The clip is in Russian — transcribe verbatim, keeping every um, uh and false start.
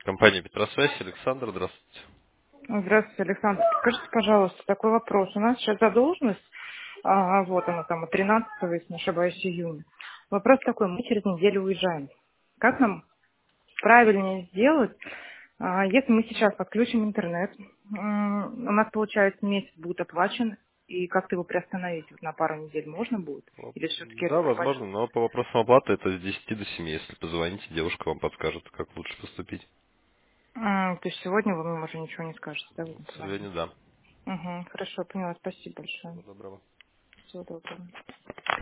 Компания Петросвязь, Александр, здравствуйте. Здравствуйте, Александр. Скажите, пожалуйста, такой вопрос. У нас сейчас задолженность, а, вот она там, от тринадцатого, если не ошибаюсь, июня. Вопрос такой, мы через неделю уезжаем. Как нам правильнее сделать, а, если мы сейчас подключим интернет, м, у нас, получается, месяц будет оплачен, и как-то его приостановить вот на пару недель можно будет? Ну, Или все-таки это да, пропадет? возможно, но по вопросам оплаты это с десяти до семи. Если позвоните, девушка вам подскажет, как лучше поступить. М, То есть сегодня вы мне уже ничего не скажете, да, в К этом плане? сожалению, да. Угу, хорошо, поняла, спасибо большое. Всего доброго. Всего доброго.